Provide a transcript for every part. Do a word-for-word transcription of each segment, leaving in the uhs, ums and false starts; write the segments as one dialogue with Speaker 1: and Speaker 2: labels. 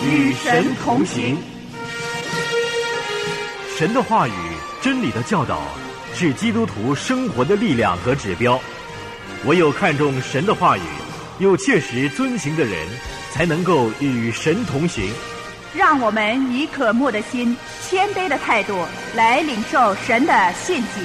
Speaker 1: 与神同行。
Speaker 2: 神的话语、真理的教导是基督徒生活的力量和指标。唯有看重神的话语，又切实遵行的人，才能够与神同行。
Speaker 1: 让我们以渴慕的心、谦卑的态度来领受神的信息。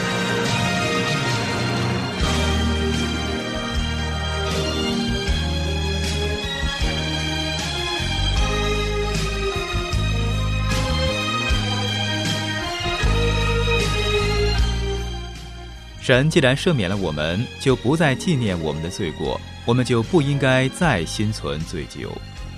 Speaker 3: 神既然赦免了我们，就不再纪念我们的罪过，我们就不应该再心存罪疚。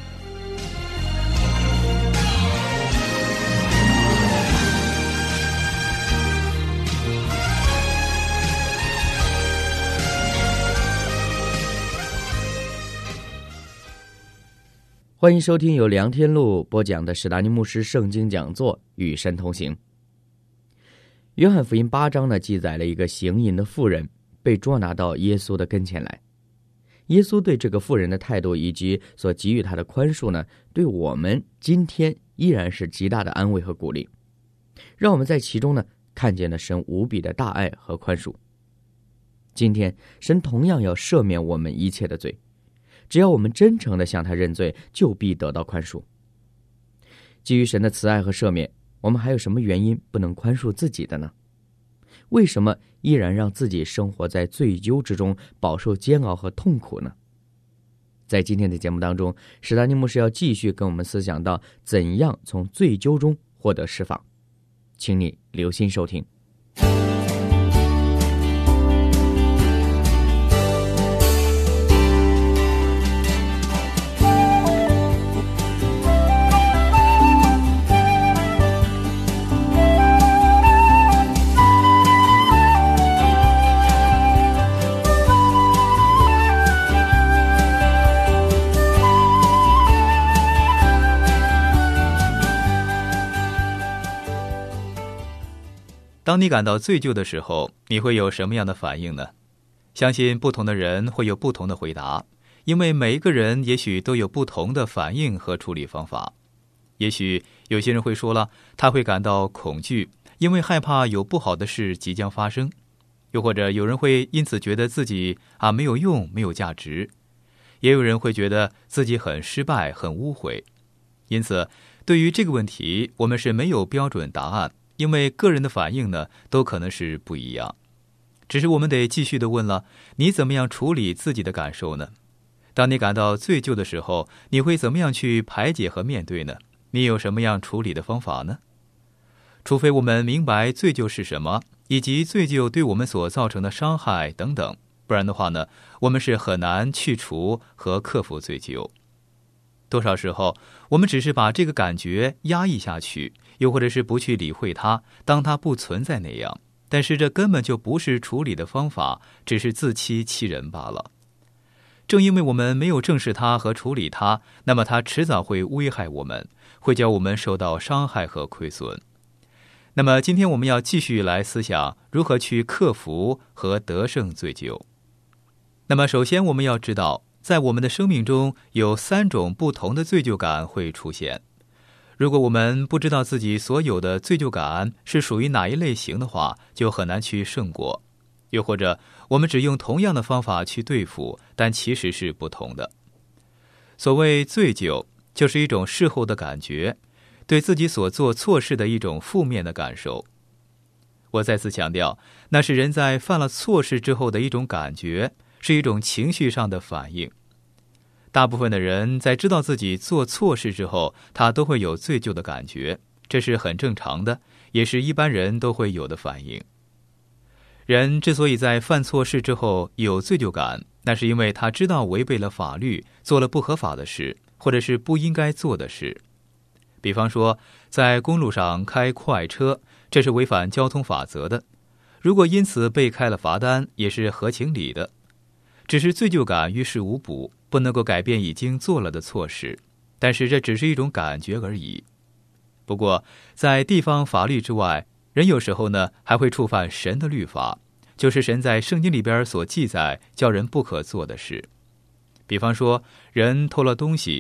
Speaker 4: 欢迎收听由梁天路播讲的史达尼牧师圣经讲座《与神同行》。约翰福音八章呢，记载了一个行淫的妇人被捉拿到耶稣的跟前来。耶稣对这个妇人的态度以及所给予她的宽恕呢，对我们今天依然是极大的安慰和鼓励，让我们在其中呢看见了神无比的大爱和宽恕。今天神同样要赦免我们一切的罪，只要我们真诚地向他认罪，就必得到宽恕。基于神的慈爱和赦免，我们还有什么原因不能宽恕自己的呢？为什么依然让自己生活在罪疚之中，饱受煎熬和痛苦呢？在今天的节目当中，史达尼牧师要继续跟我们思想到怎样从罪疚中获得释放，请你留心收听。
Speaker 3: 当你感到罪疚的时候，你会有什么样的反应呢？相信不同的人会有不同的回答，因为每一个人也许都有不同的反应和处理方法。也许有些人会说了，他会感到恐惧，因为害怕有不好的事即将发生。又或者有人会因此觉得自己啊没有用，没有价值。也有人会觉得自己很失败，很污秽。因此，对于这个问题，我们是没有标准答案。因为个人的反应呢，都可能是不一样。只是我们得继续的问了，你怎么样处理自己的感受呢？当你感到罪疚的时候，你会怎么样去排解和面对呢？你有什么样处理的方法呢？除非我们明白罪疚是什么，以及罪疚对我们所造成的伤害等等，不然的话呢，我们是很难去除和克服罪疚。多少时候，我们只是把这个感觉压抑下去，又或者是不去理会它，当它不存在那样。但是这根本就不是处理的方法，只是自欺欺人罢了。正因为我们没有正视它和处理它，那么它迟早会危害我们，会叫我们受到伤害和亏损。那么今天我们要继续来思想如何去克服和得胜罪疚。那么首先我们要知道，在我们的生命中有三种不同的罪疚感会出现。如果我们不知道自己所有的罪疚感是属于哪一类型的话，就很难去胜过。又或者我们只用同样的方法去对付，但其实是不同的。所谓罪疚，就是一种事后的感觉，对自己所做错事的一种负面的感受。我再次强调，那是人在犯了错事之后的一种感觉，是一种情绪上的反应。大部分的人在知道自己做错事之后，他都会有罪疚的感觉，这是很正常的，也是一般人都会有的反应。人之所以在犯错事之后有罪疚感，那是因为他知道违背了法律，做了不合法的事，或者是不应该做的事。比方说，在公路上开快车，这是违反交通法则的，如果因此被开了罚单，也是合情理的。只是罪疚感于事无补，不能够改变已经做了的错事，但是这只是一种感觉而已。不过在地方法律之外，人有时候呢还会触犯神的律法，就是神在圣经里边所记载叫人不可做的事。比方说，人偷了东西，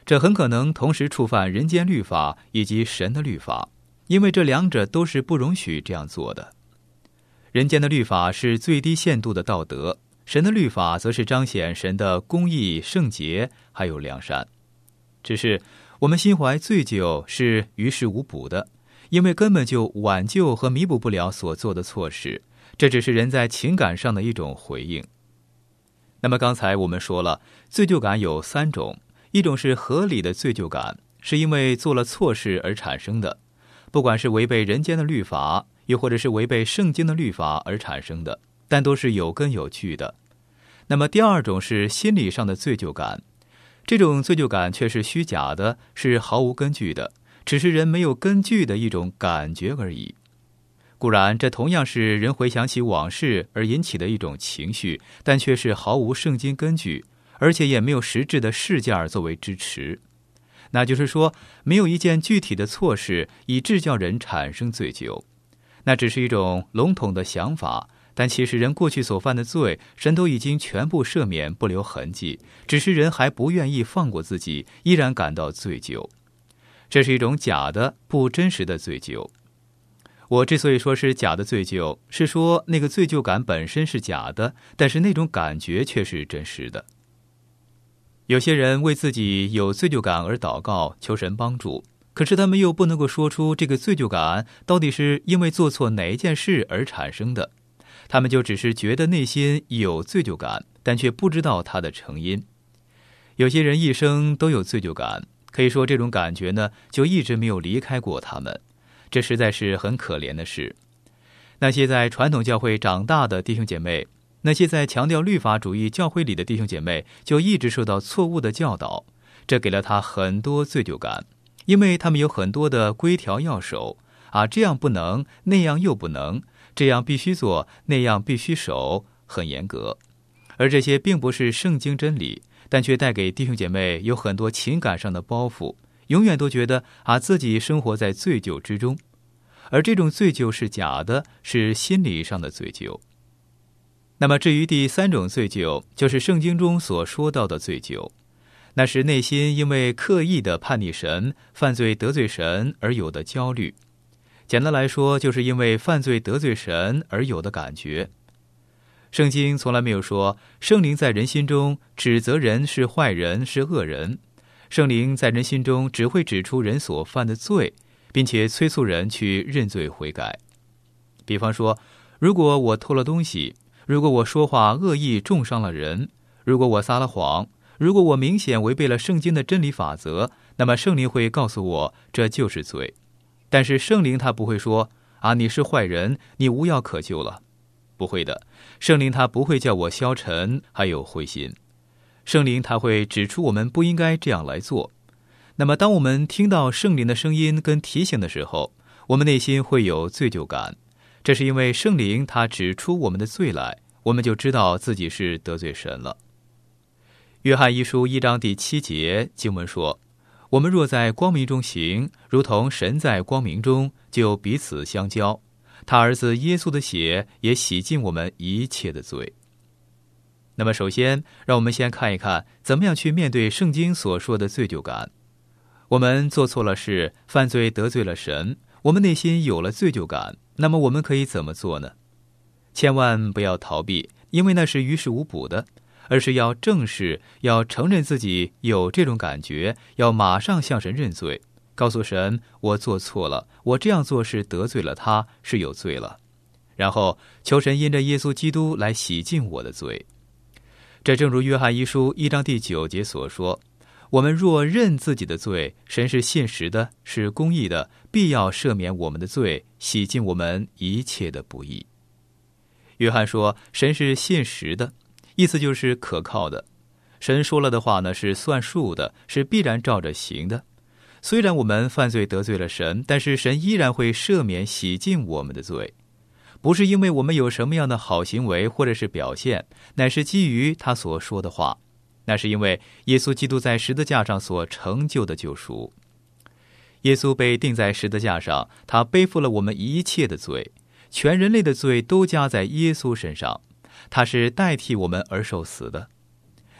Speaker 3: 这很可能同时触犯人间律法以及神的律法，因为这两者都是不容许这样做的。人间的律法是最低限度的道德，神的律法则是彰显神的公义、圣洁还有良善。只是我们心怀罪疚是于事无补的，因为根本就挽救和弥补不了所做的错事，这只是人在情感上的一种回应。那么刚才我们说了，罪疚感有三种，一种是合理的罪疚感，是因为做了错事而产生的，不管是违背人间的律法，又或者是违背圣经的律法而产生的，但都是有根有据的。那么第二种是心理上的罪疚感，这种罪疚感却是虚假的，是毫无根据的，只是人没有根据的一种感觉而已。固然这同样是人回想起往事而引起的一种情绪，但却是毫无圣经根据，而且也没有实质的事件作为支持。那就是说，没有一件具体的错事以致叫人产生罪疚，那只是一种笼统的想法，但其实人过去所犯的罪，神都已经全部赦免，不留痕迹，只是人还不愿意放过自己，依然感到罪疚。这是一种假的、不真实的罪疚。我之所以说是假的罪疚，是说那个罪疚感本身是假的，但是那种感觉却是真实的。有些人为自己有罪疚感而祷告，求神帮助，可是他们又不能够说出这个罪疚感到底是因为做错哪一件事而产生的，他们就只是觉得内心有罪疚感，但却不知道它的成因。有些人一生都有罪疚感，可以说这种感觉呢，就一直没有离开过他们，这实在是很可怜的事。那些在传统教会长大的弟兄姐妹，那些在强调律法主义教会里的弟兄姐妹，就一直受到错误的教导，这给了他很多罪疚感，因为他们有很多的规条要守啊，这样不能，那样又不能，这样必须做，那样必须守，很严格。而这些并不是圣经真理，但却带给弟兄姐妹有很多情感上的包袱，永远都觉得啊自己生活在罪疚之中，而这种罪疚是假的，是心理上的罪疚。那么至于第三种罪疚，就是圣经中所说到的罪疚，那是内心因为刻意的叛逆神、犯罪得罪神而有的焦虑。简单来说，就是因为犯罪得罪神而有的感觉。圣经从来没有说圣灵在人心中指责人是坏人是恶人，圣灵在人心中只会指出人所犯的罪，并且催促人去认罪悔改。比方说，如果我偷了东西，如果我说话恶意重伤了人，如果我撒了谎，如果我明显违背了圣经的真理法则，那么圣灵会告诉我这就是罪。但是圣灵他不会说啊，你是坏人，你无药可救了。不会的，圣灵他不会叫我消沉还有灰心，圣灵他会指出我们不应该这样来做。那么当我们听到圣灵的声音跟提醒的时候，我们内心会有罪疚感，这是因为圣灵他指出我们的罪来，我们就知道自己是得罪神了。约翰一书一章第七节经文说，我们若在光明中行，如同神在光明中，就彼此相交，他儿子耶稣的血也洗净我们一切的罪。那么首先让我们先看一看怎么样去面对圣经所说的罪疚感。我们做错了事，犯罪得罪了神，我们内心有了罪疚感，那么我们可以怎么做呢？千万不要逃避，因为那是于事无补的，而是要正视，要承认自己有这种感觉，要马上向神认罪，告诉神我做错了，我这样做是得罪了他，是有罪了，然后求神因着耶稣基督来洗净我的罪。这正如约翰一书一章第九节所说，我们若认自己的罪，神是信实的，是公义的，必要赦免我们的罪，洗净我们一切的不义。约翰说神是信实的，意思就是可靠的，神说了的话呢是算数的，是必然照着行的。虽然我们犯罪得罪了神，但是神依然会赦免洗净我们的罪，不是因为我们有什么样的好行为或者是表现，乃是基于他所说的话，那是因为耶稣基督在十字架上所成就的救赎。耶稣被钉在十字架上，他背负了我们一切的罪，全人类的罪都加在耶稣身上，他是代替我们而受死的。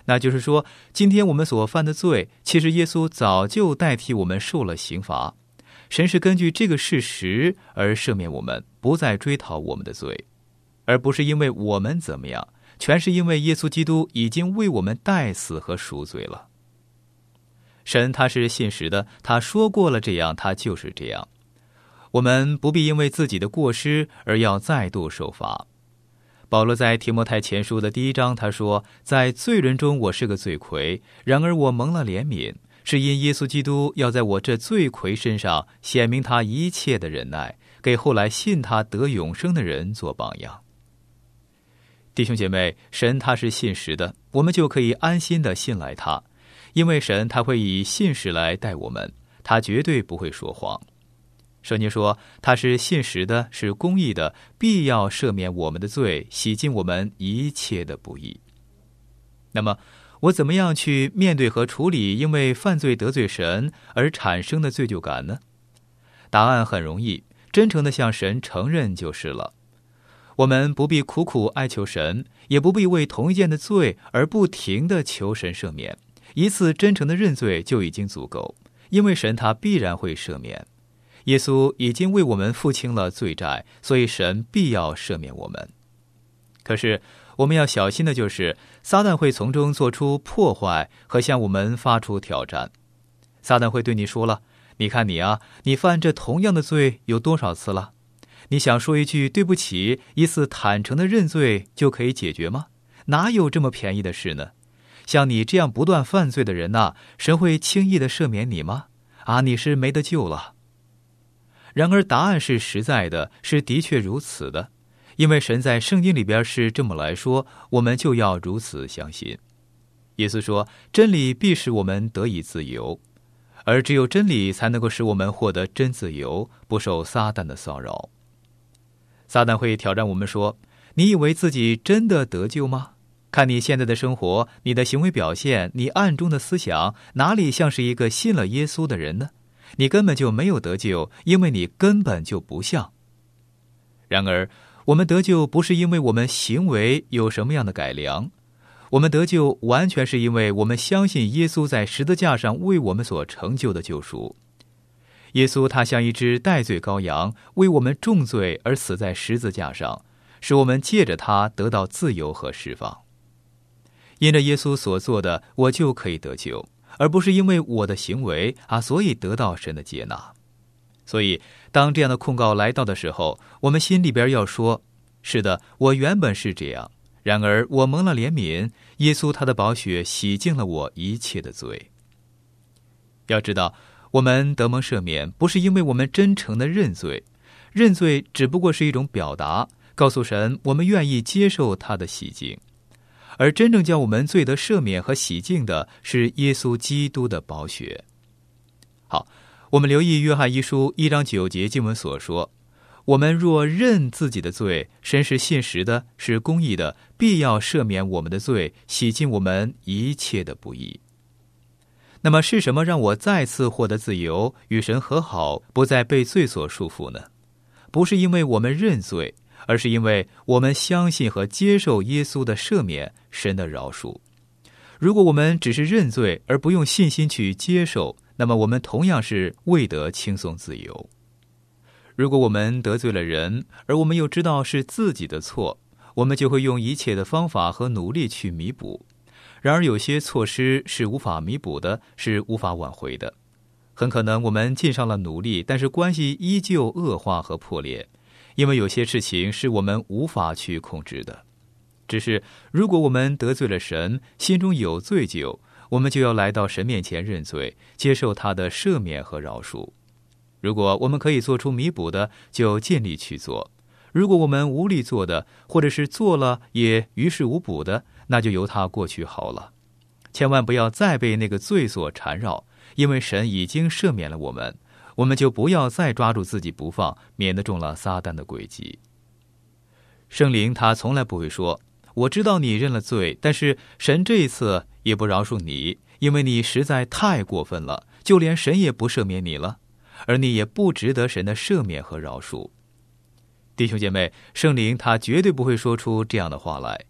Speaker 3: 那就是说，今天我们所犯的罪，其实耶稣早就代替我们受了刑罚。神是根据这个事实而赦免我们，不再追讨我们的罪，而不是因为我们怎么样，全是因为耶稣基督已经为我们代死和赎罪了。神他是信实的，他说过了这样，他就是这样。我们不必因为自己的过失而要再度受罚。保罗在提摩太前书的第一章他说，在罪人中我是个罪魁，然而我蒙了怜悯，是因耶稣基督要在我这罪魁身上显明他一切的忍耐，给后来信他得永生的人做榜样。弟兄姐妹，神他是信实的，我们就可以安心的信赖他，因为神他会以信实来待我们，他绝对不会说谎。圣经说他是信实的，是公义的，必要赦免我们的罪，洗净我们一切的不义。那么我怎么样去面对和处理因为犯罪得罪神而产生的罪疚感呢？答案很容易，真诚地向神承认就是了。我们不必苦苦哀求神，也不必为同一件的罪而不停地求神赦免，一次真诚的认罪就已经足够，因为神他必然会赦免。耶稣已经为我们付清了罪债，所以神必要赦免我们。可是我们要小心的就是，撒旦会从中做出破坏和向我们发出挑战。撒旦会对你说了，你看你啊，你犯这同样的罪有多少次了？你想说一句对不起，一次坦诚的认罪就可以解决吗？哪有这么便宜的事呢？像你这样不断犯罪的人呐、啊，神会轻易的赦免你吗？啊，你是没得救了。然而答案是实在的，是的确如此的，因为神在圣经里边是这么来说，我们就要如此相信。耶稣说，真理必使我们得以自由，而只有真理才能够使我们获得真自由，不受撒旦的骚扰。撒旦会挑战我们说，你以为自己真的得救吗？看你现在的生活，你的行为表现，你暗中的思想，哪里像是一个信了耶稣的人呢？你根本就没有得救，因为你根本就不像。然而我们得救不是因为我们行为有什么样的改良，我们得救完全是因为我们相信耶稣在十字架上为我们所成就的救赎。耶稣他像一只代罪羔羊，为我们重罪而死在十字架上，使我们借着他得到自由和释放。因着耶稣所做的，我就可以得救，而不是因为我的行为啊，所以得到神的接纳。所以当这样的控告来到的时候，我们心里边要说，是的，我原本是这样，然而我蒙了怜悯，耶稣他的宝血洗净了我一切的罪。要知道，我们得蒙赦免不是因为我们真诚的认罪，认罪只不过是一种表达，告诉神我们愿意接受他的洗净，而真正叫我们罪得赦免和洗净的是耶稣基督的宝血。好，我们留意约翰一书一章九节经文所说，我们若认自己的罪，神是信实的，是公义的，必要赦免我们的罪，洗净我们一切的不义。那么是什么让我再次获得自由，与神和好，不再被罪所束缚呢？不是因为我们认罪，而是因为我们相信和接受耶稣的赦免，神的饶恕。如果我们只是认罪而不用信心去接受，那么我们同样是未得轻松自由。如果我们得罪了人，而我们又知道是自己的错，我们就会用一切的方法和努力去弥补。然而有些错失是无法弥补的，是无法挽回的。很可能我们尽上了努力，但是关系依旧恶化和破裂，因为有些事情是我们无法去控制的。只是如果我们得罪了神，心中有罪疚，我们就要来到神面前认罪，接受他的赦免和饶恕。如果我们可以做出弥补的，就尽力去做；如果我们无力做的，或者是做了也于事无补的，那就由它过去好了。千万不要再被那个罪所缠绕，因为神已经赦免了我们，我们就不要再抓住自己不放，免得中了撒旦的诡计。圣灵他从来不会说，我知道你认了罪，但是神这一次也不饶恕你，因为你实在太过分了，就连神也不赦免你了，而你也不值得神的赦免和饶恕。弟兄姐妹，圣灵他绝对不会说出这样的话来。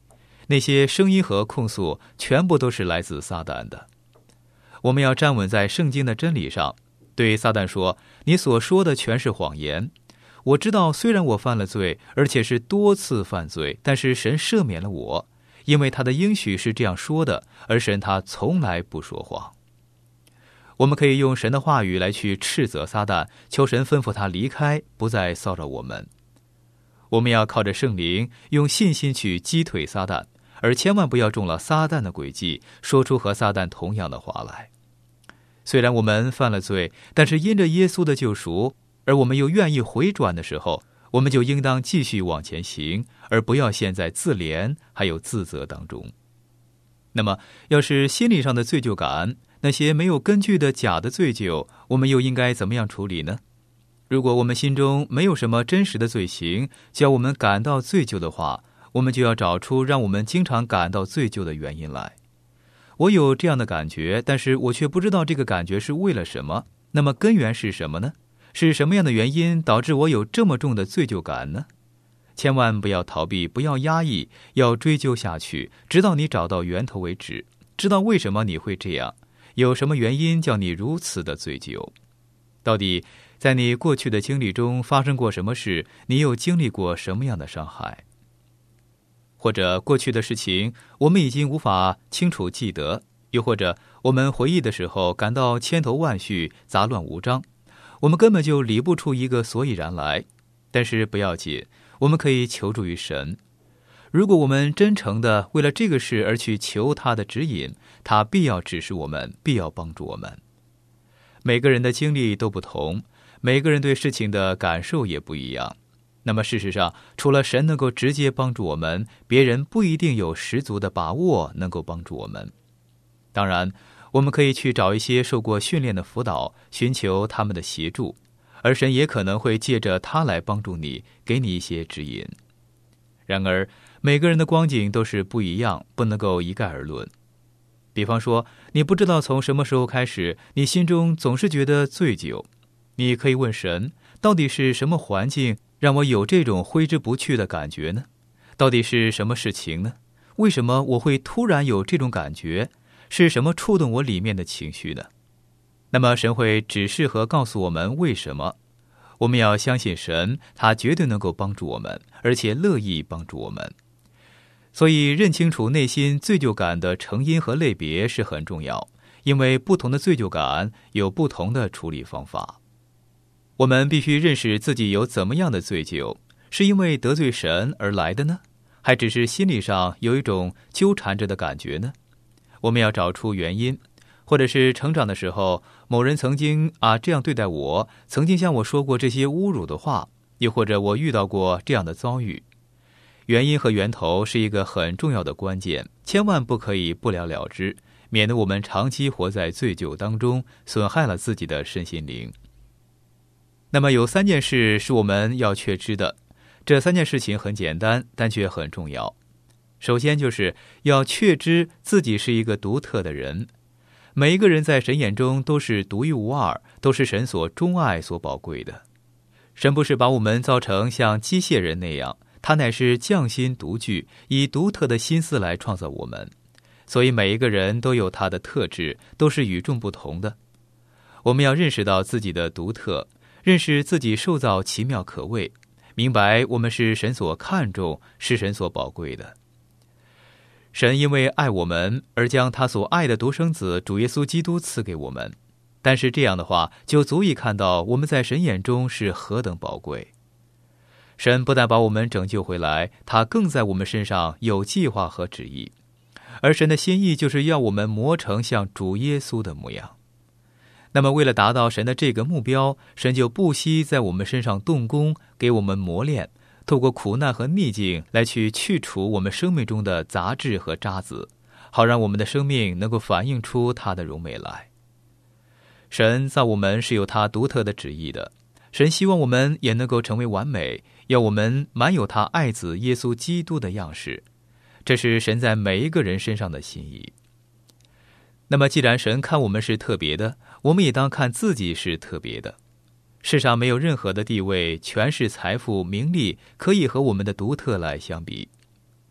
Speaker 3: 那些声音和控诉全部都是来自撒旦的。我们要站稳在圣经的真理上，对撒旦说，你所说的全是谎言。我知道虽然我犯了罪，而且是多次犯罪，但是神赦免了我，因为他的应许是这样说的，而神他从来不说谎。我们可以用神的话语来去斥责撒旦，求神吩咐他离开，不再骚扰我们。我们要靠着圣灵，用信心去击退撒旦，而千万不要中了撒旦的诡计，说出和撒旦同样的话来。虽然我们犯了罪，但是因着耶稣的救赎，而我们又愿意回转的时候，我们就应当继续往前行，而不要陷在自怜还有自责当中。那么要是心理上的罪疚感，那些没有根据的假的罪疚，我们又应该怎么样处理呢？如果我们心中没有什么真实的罪行叫我们感到罪疚的话，我们就要找出让我们经常感到罪疚的原因来。我有这样的感觉，但是我却不知道这个感觉是为了什么。那么根源是什么呢？是什么样的原因导致我有这么重的罪疚感呢？千万不要逃避，不要压抑，要追究下去，直到你找到源头为止，知道为什么你会这样，有什么原因叫你如此的罪疚。到底在你过去的经历中发生过什么事？你又经历过什么样的伤害？或者过去的事情我们已经无法清楚记得，又或者我们回忆的时候感到千头万绪，杂乱无章，我们根本就理不出一个所以然来。但是不要紧，我们可以求助于神。如果我们真诚的为了这个事而去求他的指引，他必要指示我们，必要帮助我们。每个人的经历都不同，每个人对事情的感受也不一样。那么事实上，除了神能够直接帮助我们，别人不一定有十足的把握能够帮助我们。当然，我们可以去找一些受过训练的辅导，寻求他们的协助，而神也可能会借着他来帮助你，给你一些指引。然而，每个人的光景都是不一样，不能够一概而论。比方说，你不知道从什么时候开始，你心中总是觉得罪疚，你可以问神，到底是什么环境让我有这种挥之不去的感觉呢？到底是什么事情呢？为什么我会突然有这种感觉？是什么触动我里面的情绪呢？那么神会指示和告诉我们为什么。我们要相信神，他绝对能够帮助我们，而且乐意帮助我们。所以认清楚内心罪疚感的成因和类别是很重要，因为不同的罪疚感有不同的处理方法。我们必须认识自己有怎么样的罪疚，是因为得罪神而来的呢？还只是心理上有一种纠缠着的感觉呢？我们要找出原因，或者是成长的时候，某人曾经啊这样对待我，曾经向我说过这些侮辱的话，又或者我遇到过这样的遭遇。原因和源头是一个很重要的关键，千万不可以不了了之，免得我们长期活在罪疚当中，损害了自己的身心灵。那么有三件事是我们要确知的，这三件事情很简单，但却很重要。首先就是要确知自己是一个独特的人，每一个人在神眼中都是独一无二，都是神所钟爱所宝贵的。神不是把我们造成像机械人那样，他乃是匠心独具，以独特的心思来创造我们，所以每一个人都有他的特质，都是与众不同的。我们要认识到自己的独特，认识自己受造奇妙可畏，明白我们是神所看重，是神所宝贵的。神因为爱我们而将他所爱的独生子主耶稣基督赐给我们，但是这样的话就足以看到我们在神眼中是何等宝贵。神不但把我们拯救回来，他更在我们身上有计划和旨意，而神的心意就是要我们磨成像主耶稣的模样。那么为了达到神的这个目标，神就不惜在我们身上动工，给我们磨练，透过苦难和逆境来去去除我们生命中的杂质和渣子，好让我们的生命能够反映出他的荣美来。神造我们是有他独特的旨意的，神希望我们也能够成为完美，要我们满有他爱子耶稣基督的样式，这是神在每一个人身上的心意。那么既然神看我们是特别的，我们也当看自己是特别的。世上没有任何的地位、权势、财富、名利可以和我们的独特来相比。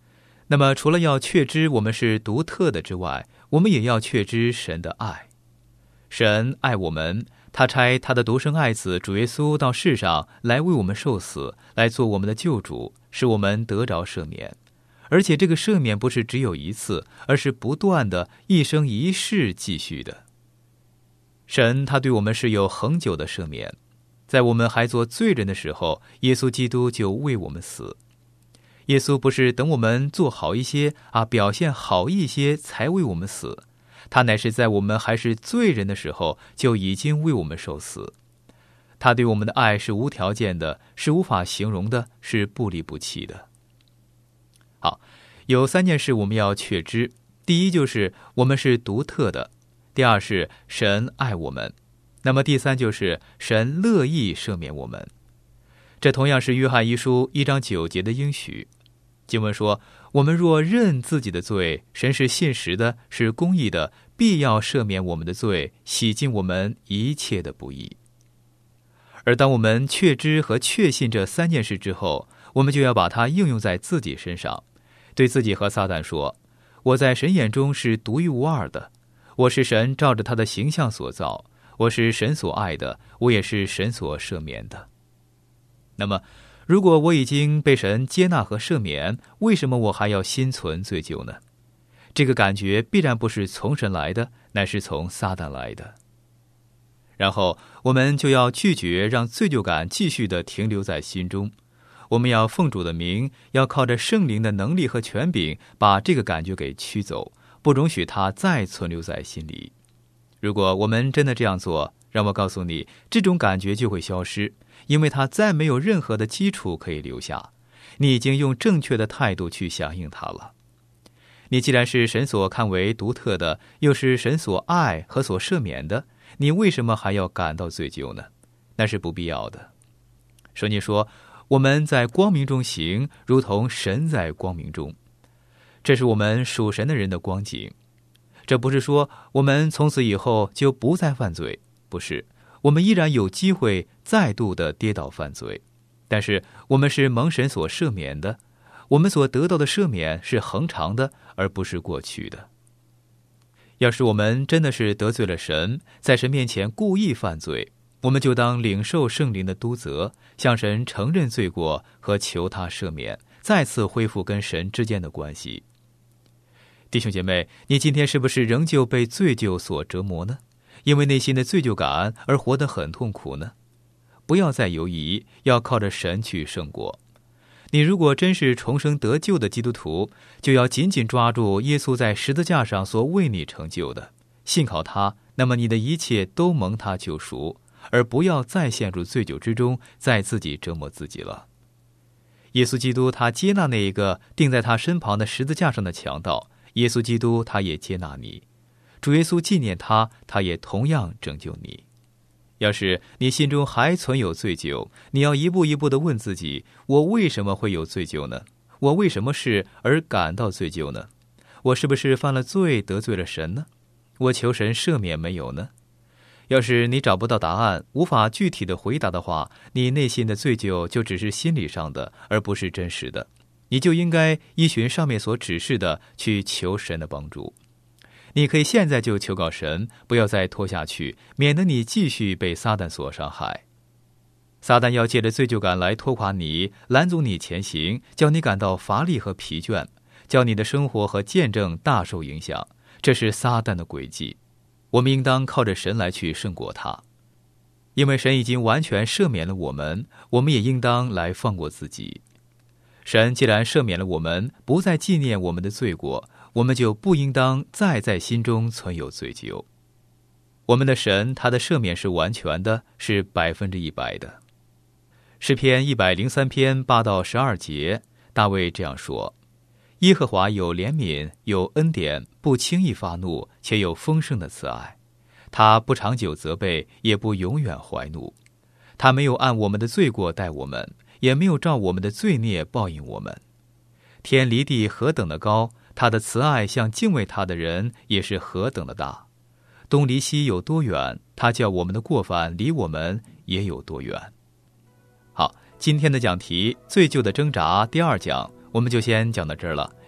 Speaker 3: 那么除了要确知我们是独特的之外，我们也要确知神的爱。神爱我们，他差他的独生爱子主耶稣到世上来为我们受死，来做我们的救主，使我们得着赦免。而且这个赦免不是只有一次，而是不断的一生一世继续的。神他对我们是有恒久的赦免，在我们还做罪人的时候，耶稣基督就为我们死。耶稣不是等我们做好一些啊，表现好一些才为我们死，他乃是在我们还是罪人的时候就已经为我们受死。他对我们的爱是无条件的，是无法形容的，是不离不弃的。好，有三件事我们要确知。第一就是我们是独特的，第二是神爱我们，那么第三就是神乐意赦免我们。这同样是约翰一书一章九节的应许。经文说，我们若认自己的罪，神是信实的，是公义的，必要赦免我们的罪，洗净我们一切的不义。而当我们确知和确信这三件事之后，我们就要把它应用在自己身上，对自己和撒旦说，我在神眼中是独一无二的，我是神照着他的形象所造，我是神所爱的，我也是神所赦免的。那么如果我已经被神接纳和赦免，为什么我还要心存罪疚呢？这个感觉必然不是从神来的，乃是从撒旦来的。然后我们就要拒绝让罪疚感继续地停留在心中，我们要奉主的名，要靠着圣灵的能力和权柄，把这个感觉给驱走，不容许它再存留在心里。如果我们真的这样做，让我告诉你，这种感觉就会消失，因为它再没有任何的基础可以留下。你已经用正确的态度去响应它了。你既然是神所看为独特的，又是神所爱和所赦免的，你为什么还要感到罪疚呢？那是不必要的。圣经说，我们在光明中行，如同神在光明中。这是我们属神的人的光景。这不是说我们从此以后就不再犯罪，不是，我们依然有机会再度的跌倒犯罪，但是我们是蒙神所赦免的，我们所得到的赦免是恒长的，而不是过去的。要是我们真的是得罪了神，在神面前故意犯罪，我们就当领受圣灵的督责，向神承认罪过和求他赦免，再次恢复跟神之间的关系。弟兄姐妹，你今天是不是仍旧被罪疚所折磨呢？因为内心的罪疚感而活得很痛苦呢？不要再犹疑，要靠着神去胜过。你如果真是重生得救的基督徒，就要紧紧抓住耶稣在十字架上所为你成就的，信靠他，那么你的一切都蒙他救赎，而不要再陷入罪疚之中，再自己折磨自己了。耶稣基督他接纳那一个钉在他身旁的十字架上的强盗，耶稣基督他也接纳你，主耶稣纪念他，他也同样拯救你。要是你心中还存有罪疚，你要一步一步地问自己，我为什么会有罪疚呢？我为什么是而感到罪疚呢？我是不是犯了罪得罪了神呢？我求神赦免没有呢？要是你找不到答案，无法具体的回答的话，你内心的罪疚就只是心理上的，而不是真实的。你就应该依循上面所指示的去求神的帮助。你可以现在就求告神，不要再拖下去，免得你继续被撒旦所伤害。撒旦要借着罪疚感来拖垮你，拦阻你前行，叫你感到乏力和疲倦，叫你的生活和见证大受影响。这是撒旦的诡计。我们应当靠着神来去胜过他。因为神已经完全赦免了我们，我们也应当来放过自己。神既然赦免了我们，不再纪念我们的罪过，我们就不应当再在心中存有罪疚。我们的神，他的赦免是完全的，是百分之一百的。诗篇一百零三篇八到十二节，大卫这样说：耶和华有怜悯，有恩典，不轻易发怒，且有丰盛的慈爱。他不长久责备，也不永远怀怒。他没有按我们的罪过待我们，也没有照我们的罪孽报应我们。天离地何等的高，他的慈爱向敬畏他的人也是何等的大。东离西有多远，他叫我们的过犯离我们也有多远。好，今天的讲题罪疚的挣扎第二讲我们就先讲到这儿了。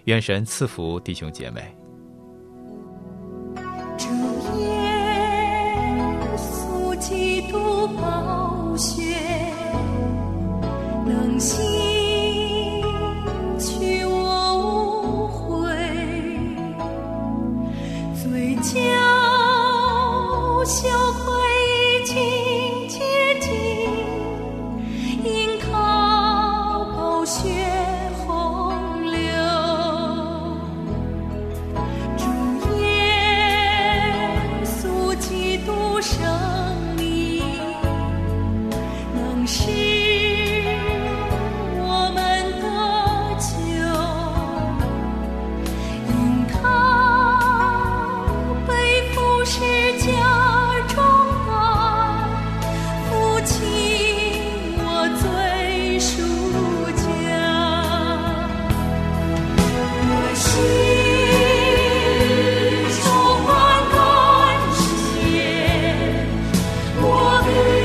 Speaker 3: 愿神赐福弟兄姐妹。
Speaker 5: 主耶稣基督宝血能洗去我污秽，罪疚羞愧已经洁净，因靠宝血洪流。主耶稣基督生命能使我们得救，因他背负十架重担，负起我罪赎价。我心充满感谢，我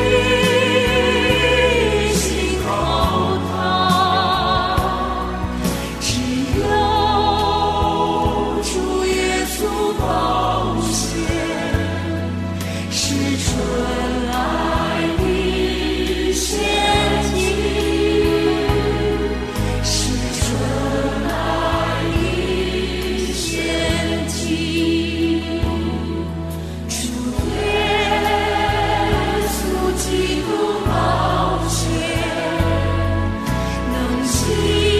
Speaker 5: 内心靠他，只有主耶稣宝血是纯爱的献祭，是纯爱的献祭。主耶稣基督宝血能洗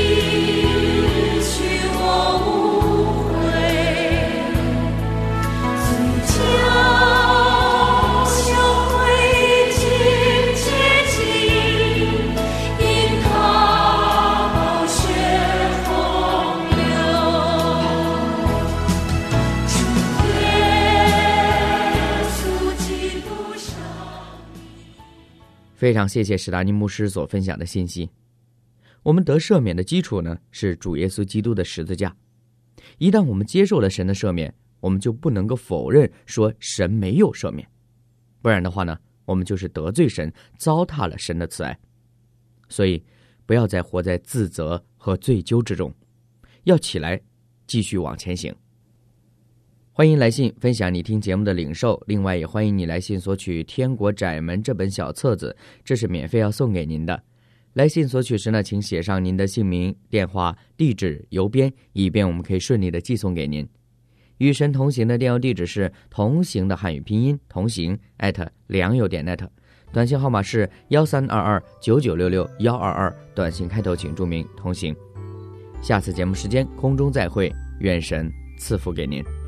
Speaker 5: 去我污秽，罪疚羞愧已经洁净，因他宝血洪流。主耶稣基督生命。
Speaker 4: 非常谢谢史达尼牧师所分享的信息。我们得赦免的基础呢，是主耶稣基督的十字架。一旦我们接受了神的赦免，我们就不能够否认说神没有赦免，不然的话呢，我们就是得罪神，糟蹋了神的慈爱。所以不要再活在自责和罪疚之中，要起来继续往前行。欢迎来信分享你听节目的领受，另外也欢迎你来信索取《天国窄门》这本小册子，这是免费要送给您的。来信索取时呢，请写上您的姓名、电话、地址、邮编，以便我们可以顺利的寄送给您。与神同行的电邮地址是同行的汉语拼音同行 at 良友点 net， 短信号码是幺三二二九九六六幺二二，短信开头请注明同行。下次节目时间空中再会，愿神赐福给您。